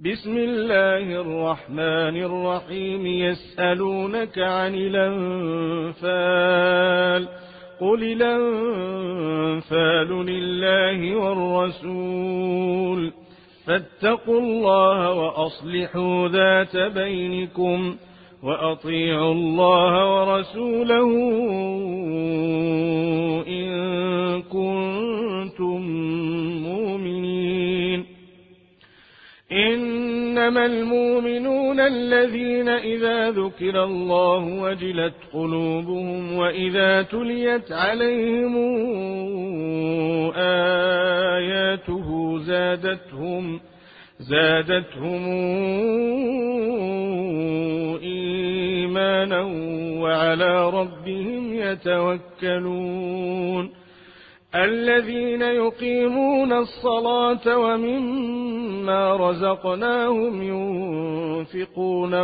بسم الله الرحمن الرحيم. يسألونك عن الأنفال، قل الأنفال لله والرسول، فاتقوا الله وأصلحوا ذات بينكم، وأطيعوا الله ورسوله إن كنتم مؤمنين. إنما المؤمنون الذين إذا ذكر الله وجلت قلوبهم وإذا تليت عليهم آياته زادتهم إيمانا وعلى ربهم يتوكلون. الذين يقيمون الصلاة ومما رزقناهم ينفقون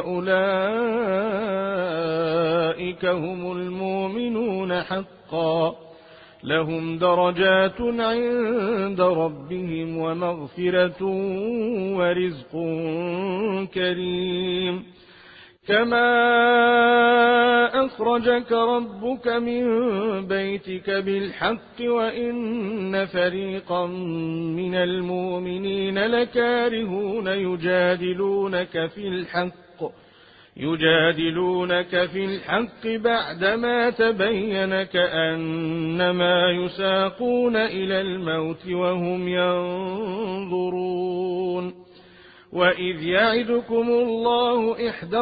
أولئك هم المؤمنون حقا، لهم درجات عند ربهم ومغفرة ورزق كريم. كما أخرجك ربك من بيتك بالحق وإن فريقا من المؤمنين لكارهون يجادلونك في الحق بعدما تبين كأنما يساقون إلى الموت وهم ينظرون. وإذ يعدكم الله إحدى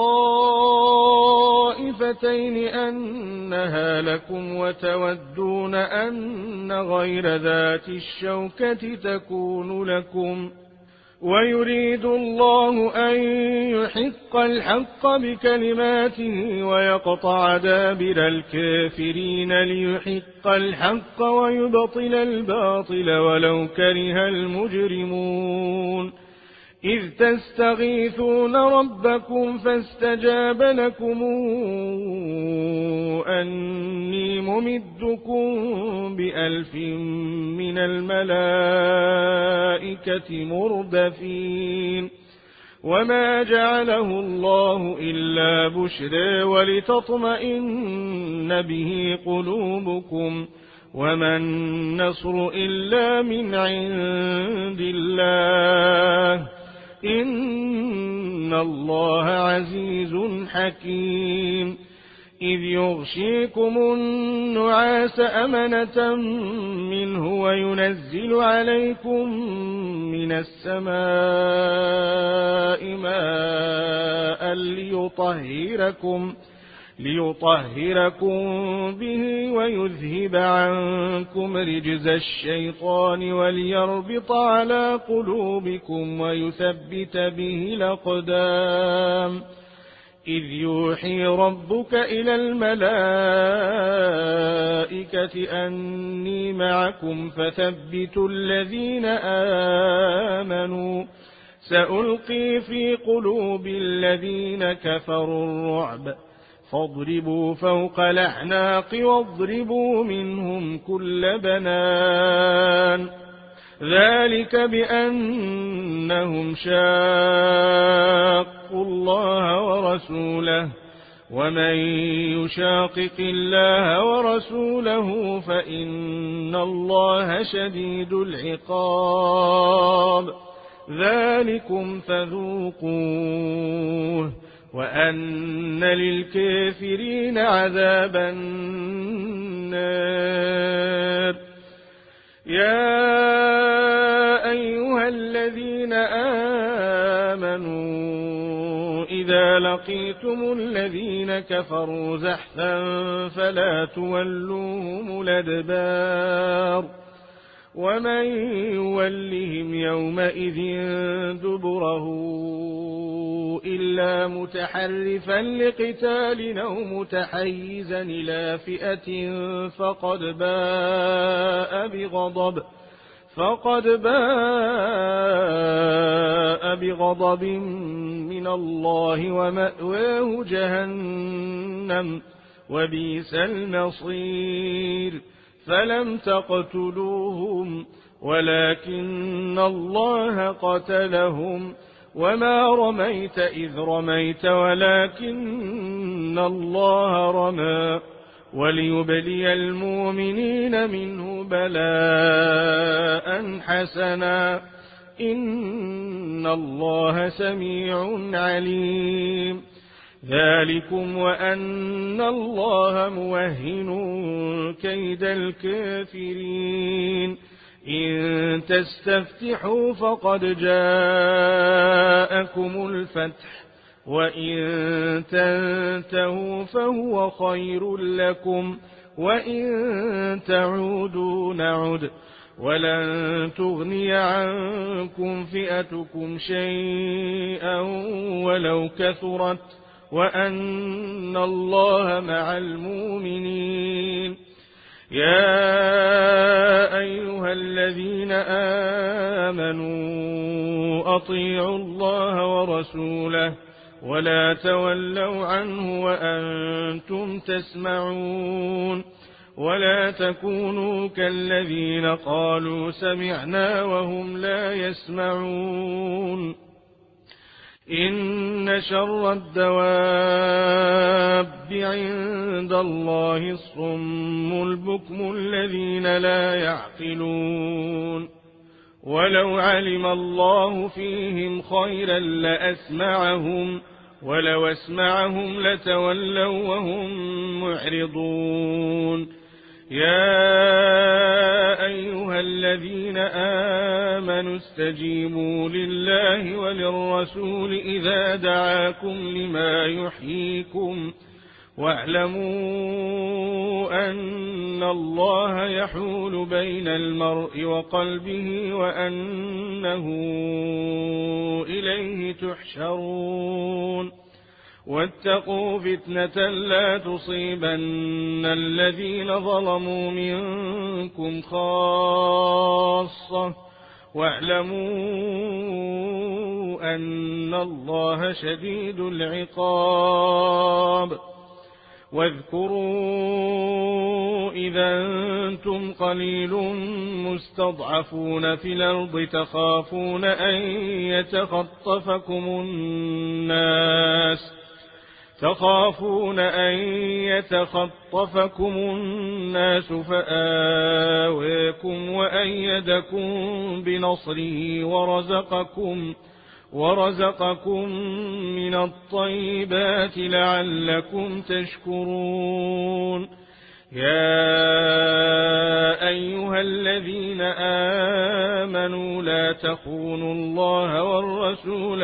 الطائفتين أنها لكم وتودون أن غير ذات الشوكة تكون لكم، ويريد الله أن يحق الحق بكلماته ويقطع دابر الكافرين ليحق الحق ويبطل الباطل ولو كره المجرمون. إذ تستغيثون ربكم فاستجاب لكم أني ممدكم ب1000 من الملائكة مردفين. وما جعله الله إلا بشرى ولتطمئن به قلوبكم، وما النصر إلا من عند الله، إن الله عزيز حكيم. إذ يغشيكم النعاس أمنة منه وينزل عليكم من السماء ماء ليطهركم به ويذهب عنكم رجز الشيطان وليربط على قلوبكم ويثبت به الأقدام. إذ يوحي ربك إلى الملائكة أني معكم فثبتوا الذين آمنوا، سألقي في قلوب الذين كفروا الرعب، فاضربوا فوق الأعناق واضربوا منهم كل بنان. ذلك بأنهم شاقوا الله ورسوله، ومن يشاقق الله ورسوله فإن الله شديد العقاب. ذلكم فذوقوه وأن للكافرين عذاب النار. يا أيها الذين آمنوا إذا لقيتم الذين كفروا زحفا فلا تولوهم الأدبار، ومن يولهم يومئذ دبره إلا متحرفا لقتال أو متحيزا إلى فئة فقد باء بغضب من الله ومأواه جهنم وبئس المصير. فلم تقتلوهم ولكن الله قتلهم وما رميت إذ رميت ولكن الله رمى وليبلي المؤمنين منه بلاء حسنا إن الله سميع عليم ذلكم وأن الله موهن كيد الكافرين إن تستفتحوا فقد جاءكم الفتح وإن تنتهوا فهو خير لكم وإن تعودوا نعد ولن تغني عنكم فئتكم شيئا ولو كثرت وأن الله مع المؤمنين يا أيها الذين آمنوا أطيعوا الله ورسوله ولا تولوا عنه وأنتم تسمعون ولا تكونوا كالذين قالوا سمعنا وهم لا يسمعون إن شر الدواب عند الله الصم البكم الذين لا يعقلون ولو علم الله فيهم خيرا لأسمعهم ولو أسمعهم لتولوا وهم معرضون يا أيها الذين آمنوا استجيبوا لله وللرسول إذا دعاكم لما يحييكم واعلموا أن الله يحول بين المرء وقلبه وأنه إليه تحشرون واتقوا فتنة لا تصيبن الذين ظلموا منكم خاصة واعلموا أن الله شديد العقاب واذكروا إذا أنتم قليل مستضعفون في الأرض تخافون أن يتخطفكم الناس فآويكم وأيدكم بنصره ورزقكم من الطيبات لعلكم تشكرون يا أيها الذين آمنوا لا تخونوا الله والرسول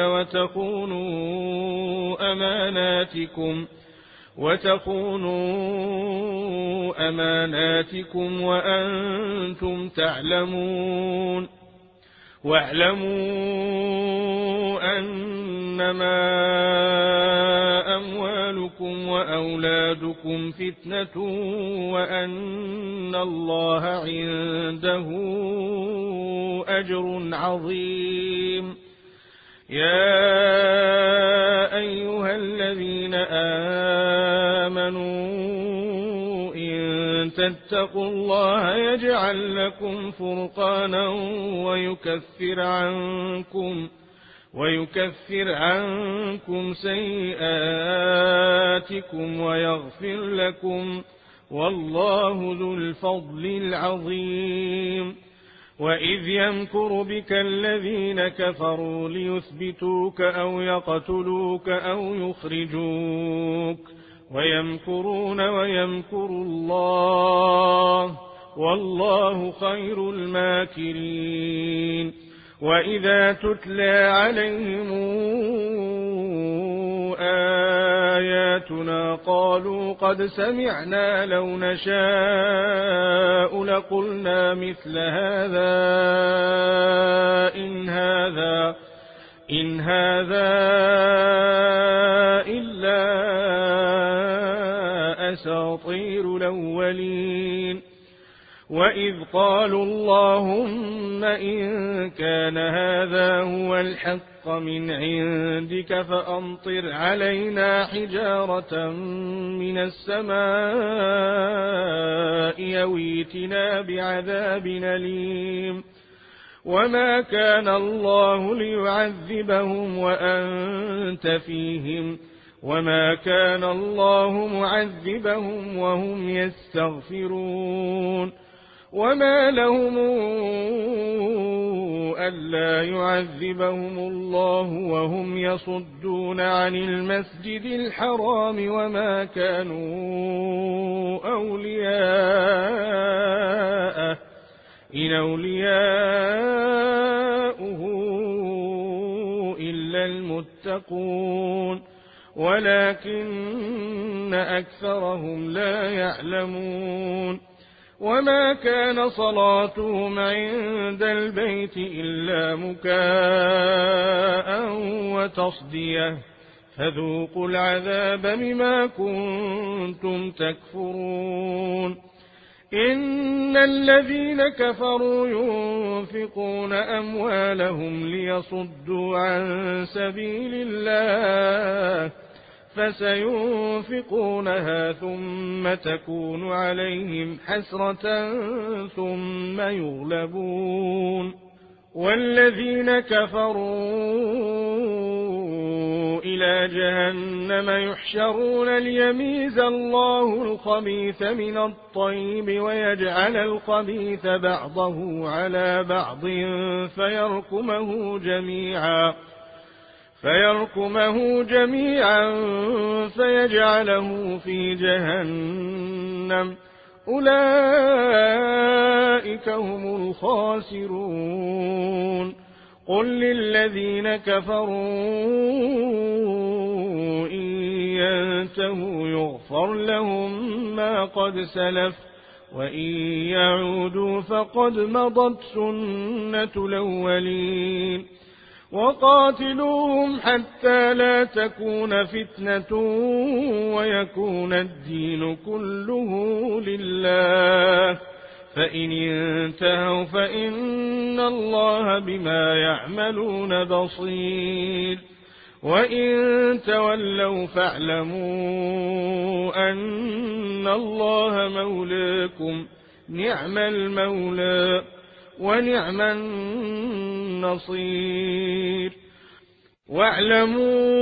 وتخونوا أماناتكم وأنتم تعلمون واعلموا أنما أموالكم وأولادكم فتنة وأن الله عنده أجر عظيم يا أيها الذين آمنوا إن تتقوا الله يجعل لكم فرقانا ويكفر عنكم سيئاتكم ويغفر لكم والله ذو الفضل العظيم وإذ يمكر بك الذين كفروا ليثبتوك أو يقتلوك أو يخرجوك ويمكرون ويمكر الله والله خير الماكرين وإذا تتلى عليهم آياتنا قالوا قد سمعنا لو نشاء لقلنا مثل هذا إن هذا إلا أساطير الأولين وإذ قالوا اللهم إن كان هذا هو الحق من عندك فأمطر علينا حجارة من السماء أو ائتنا بعذاب أليم وما كان الله ليعذبهم وأنت فيهم وما كان الله معذبهم وهم يستغفرون وما لهم ألا يعذبهم الله وهم يصدون عن المسجد الحرام وما كانوا أولياءه إن أولياؤه إلا المتقون ولكن أكثرهم لا يعلمون وما كان صلاتهم عند البيت إلا مكاء وتصدية فذوقوا العذاب بما كنتم تكفرون إن الذين كفروا ينفقون أموالهم ليصدوا عن سبيل الله فسينفقونها ثم تكون عليهم حسرة ثم يغلبون والذين كفروا إلى جهنم يحشرون ليميز الله الخبيث من الطيب ويجعل الخبيث بعضه على بعض فيركمه جميعا فيجعله في جهنم أولئك هم الخاسرون قل للذين كفروا إن ينتهوا يغفر لهم ما قد سلف وإن يعودوا فقد مضت سنة الأولين وقاتلوهم حتى لا تكون فتنة ويكون الدين كله لله فإن انتهوا فإن الله بما يعملون بصير وإن تولوا فاعلموا أن الله مولاكم نعم المولى ونعم النصير واعلموا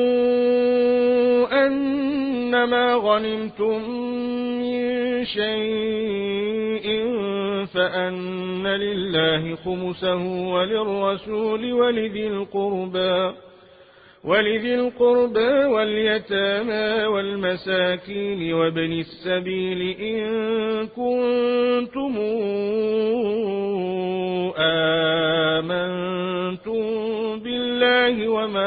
أنما غنمتم من شيء فأن لله خمسه وللرسول ولذي القربى واليتامى والمساكين وابن السبيل إن كنتم آمنتم بالله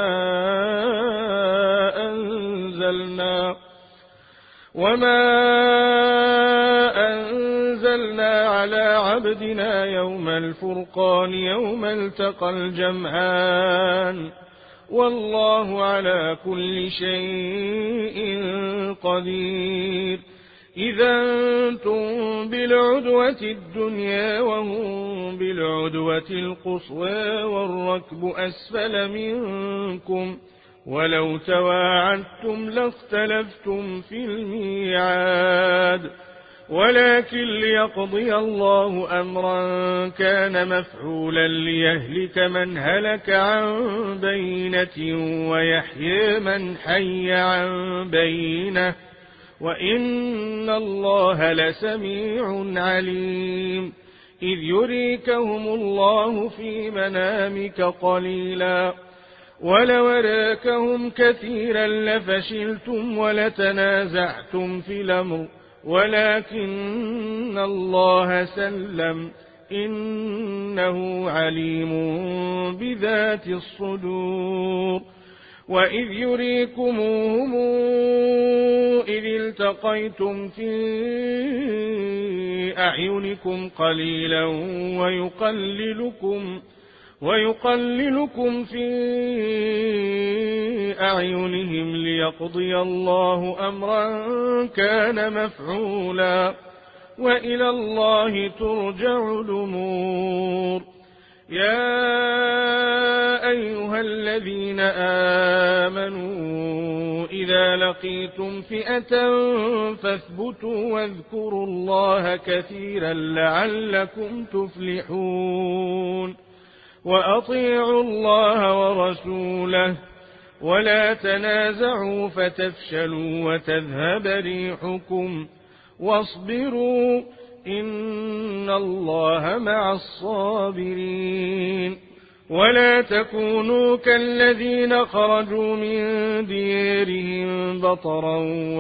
وما أنزلنا على عبدنا يوم الفرقان يوم التقى الجمعان والله على كل شيء قدير إذا أنتم بالعدوة الدنيا وهم بالعدوة القصوى والركب أسفل منكم ولو تواعدتم لاختلفتم في الميعاد ولكن ليقضي الله أمرا كان مفعولا ليهلك من هلك عن بينة ويحيي من حي عن بينة وإن الله لسميع عليم إذ يريكهم الله في منامك قليلا ولو أراكهم كثيرا لفشلتم ولتنازعتم في الأمر ولكن الله سلم إنه عليم بذات الصدور وإذ يريكموهم إذ التقيتم في أعينكم قليلا ويقللكم في أعينهم ليقضي الله أمرا كان مفعولا وإلى الله ترجع الأمور يا أيها الذين آمنوا إذا لقيتم فئة فاثبتوا واذكروا الله كثيرا لعلكم تفلحون وأطيعوا الله ورسوله ولا تنازعوا فتفشلوا وتذهب ريحكم واصبروا إن الله مع الصابرين. ولا تكونوا كالذين خرجوا من ديارهم بطرا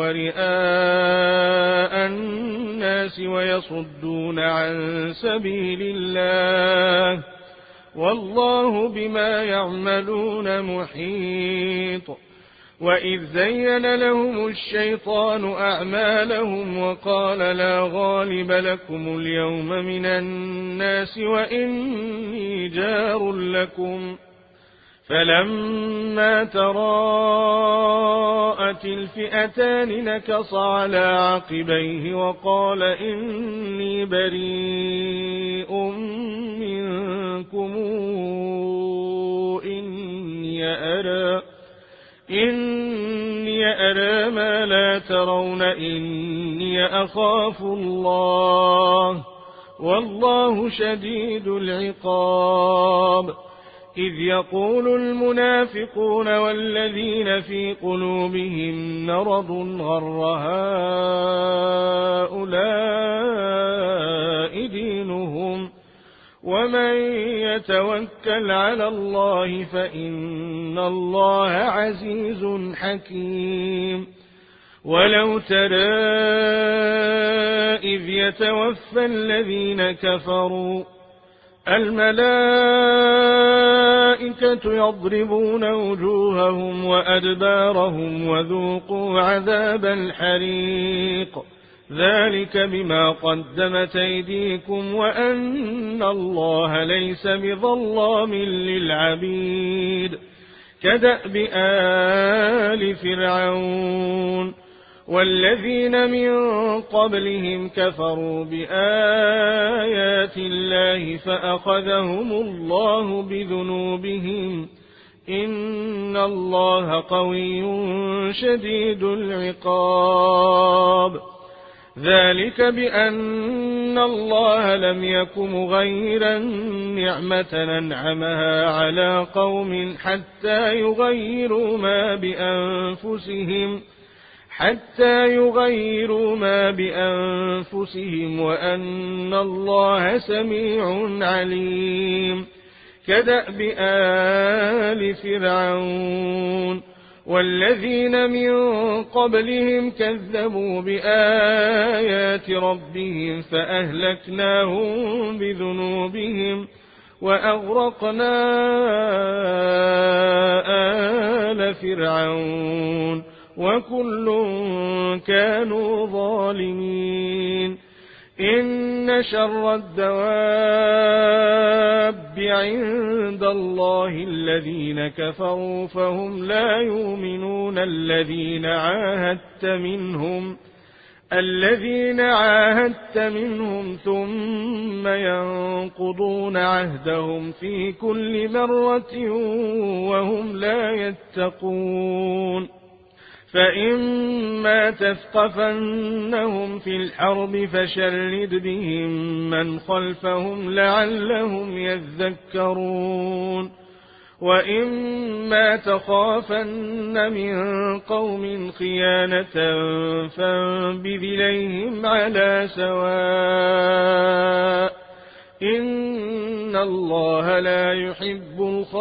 ورئاء الناس ويصدون عن سبيل الله والله بما يعملون محيط. وإذ زين لهم الشيطان أعمالهم وقال لا غالب لكم اليوم من الناس وإني جار لكم فلما تراءت الفئتان نكص على عقبيه وقال إني بريء منكم إني أرى ما لا ترون إني أخاف الله والله شديد العقاب. إذ يقول المنافقون والذين في قلوبهم مرض غر هؤلاء دينهم ومن يتوكل على الله فإن الله عزيز حكيم. ولو ترى إذ يتوفى الذين كفروا الملائكة يضربون وجوههم وأدبارهم وذوقوا عذاب الحريق ذلك بما قدمت أيديكم وأن الله ليس بظلام للعبيد. كدأب آل فرعون والذين من قبلهم كفروا بآيات الله فأخذهم الله بذنوبهم إن الله قوي شديد العقاب. ذلك بأن الله لم يك مغيرا نعمة أنعمها على قوم حتى يغيروا ما بأنفسهم وأن الله سميع عليم. كدأب آل فرعون والذين من قبلهم كذبوا بآيات ربهم فأهلكناهم بذنوبهم وأغرقنا آل فرعون وكل كانوا ظالمين. إن شر الدواب عند الله الذين كفروا فهم لا يؤمنون الذين عاهدت منهم ثم ينقضون عهدهم في كل مرة وهم لا يتقون. فإما تثقفنهم في الحرب فشرد بهم من خلفهم لعلهم يذكرون. وإما تخافن من قوم خيانة فانبذ إليهم على سواء إن الله لا يحب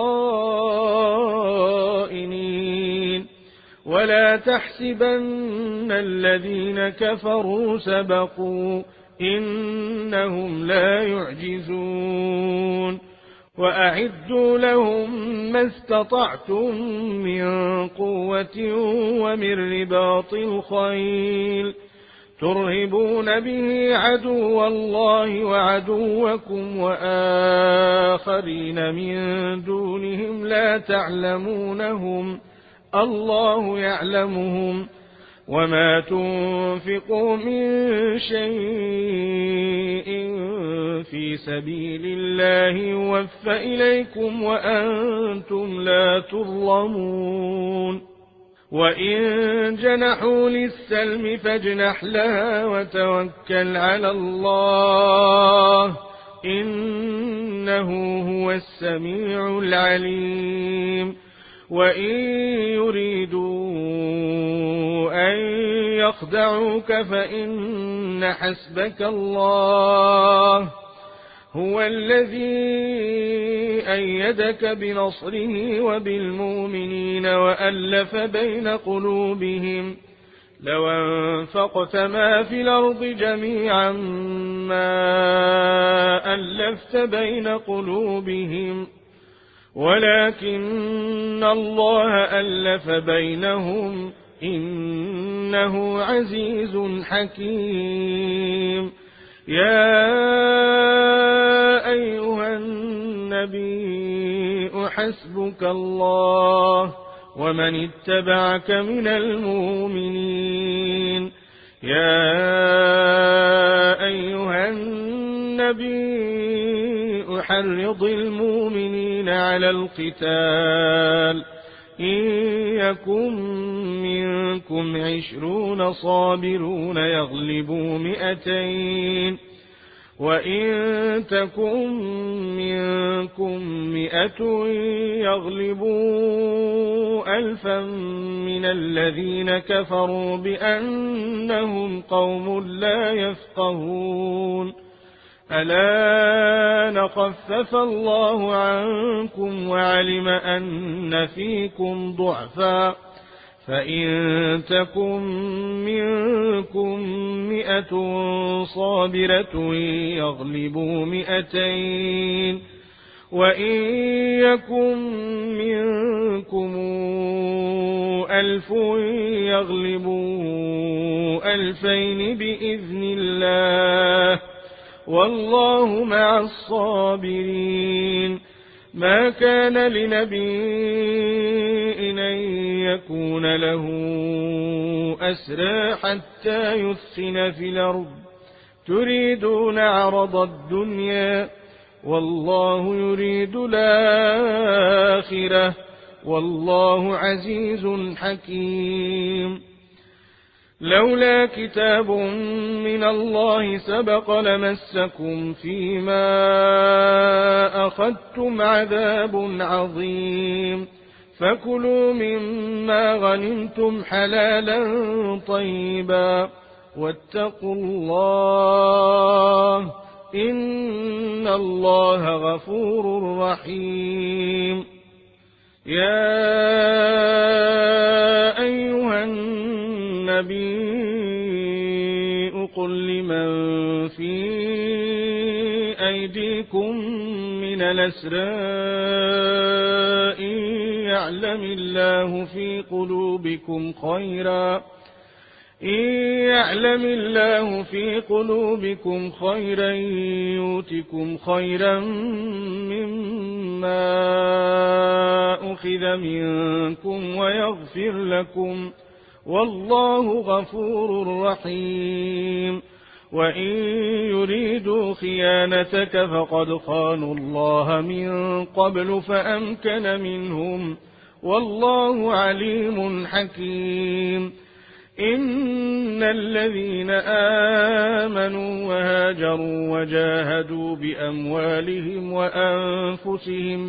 الخائنين. ولا تحسبن الذين كفروا سبقوا إنهم لا يعجزون. وأعدوا لهم ما استطعتم من قوة ومن رباط الخيل ترهبون به عدو الله وعدوكم وآخرين من دونهم لا تعلمونهم الله يعلمهم. وما تنفقوا من شيء في سبيل الله يوفى إليكم وأنتم لا تظلمون. وإن جنحوا للسلم فاجنح لها وتوكل على الله إنه هو السميع العليم وإن يريدوا أن يخدعوك فإن حسبك الله هو الذي أيدك بنصره وبالمؤمنين وألف بين قلوبهم لو أنفقت ما في الأرض جميعا ما ألفت بين قلوبهم ولكن الله ألف بينهم إنه عزيز حكيم يا أيها النبي حسبك الله ومن اتبعك من المؤمنين يا أيها النبي حرض المؤمنين على القتال إن يكن منكم 20 صابرون يغلبوا 200 وإن تكن منكم 100 يغلبوا 1000 من الذين كفروا بأنهم قوم لا يفقهون ألا خفف الله عنكم وعلم أن فيكم ضعفا فإن تكن منكم 100 صابرة يغلبوا 200 وإن يكن منكم 1000 يغلبوا 2000 بإذن الله والله مع الصابرين ما كان لنبي أن يكون له أسرى حتى يثخن في الأرض تريدون عرض الدنيا والله يريد الآخرة والله عزيز حكيم لولا كتاب من الله سبق لمسكم فيما أخذتم عذاب عظيم فكلوا مما غنمتم حلالا طيبا واتقوا الله إن الله غفور رحيم يا أيها النبي قل لمن في أيديكم من الأسرى إن يعلم الله في قلوبكم خيرا يؤتكم خيرا مما أخذ منكم ويغفر لكم والله غفور رحيم وإن يريدوا خيانتك فقد خانوا الله من قبل فأمكن منهم والله عليم حكيم إن الذين آمنوا وهاجروا وجاهدوا بأموالهم وأنفسهم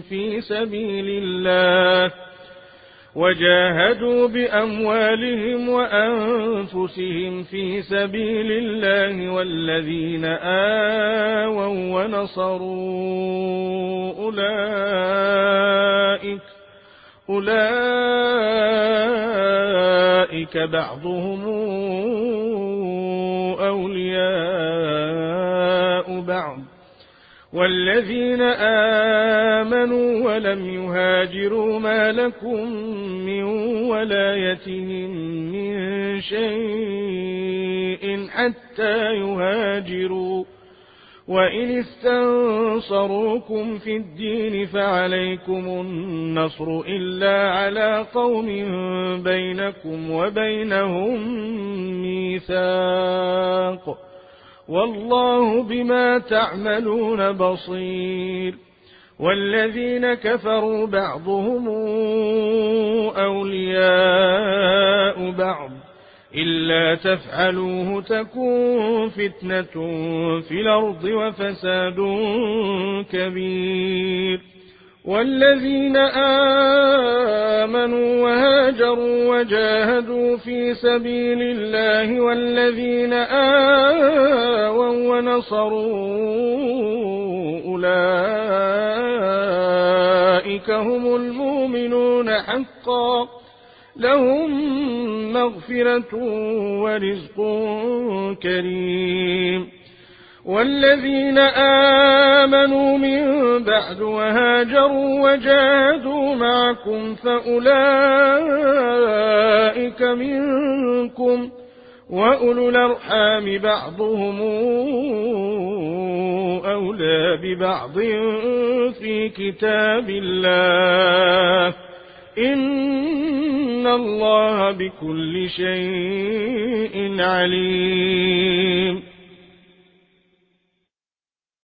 في سبيل الله والذين آووا ونصروا أولئك بعضهم أولياء بعض والذين آمنوا ولم يهاجروا ما لكم من ولايتهم من شيء حتى يهاجروا وإن استنصروكم في الدين فعليكم النصر إلا على قوم بينكم وبينهم ميثاق والله بما تعملون بصير والذين كفروا بعضهم أولياء بعض إلا تفعلوه تكن فتنة في الأرض وفساد كبير. والذين آمنوا وهاجروا وجاهدوا في سبيل الله والذين آووا ونصروا أولئك هم المؤمنون حقا لهم مغفرة ورزق كريم. والذين آمنوا من بعد وهاجروا وجاهدوا معكم فأولئك منكم وأولو الأرحام بعضهم أولى ببعض في كتاب الله إن الله بكل شيء عليم.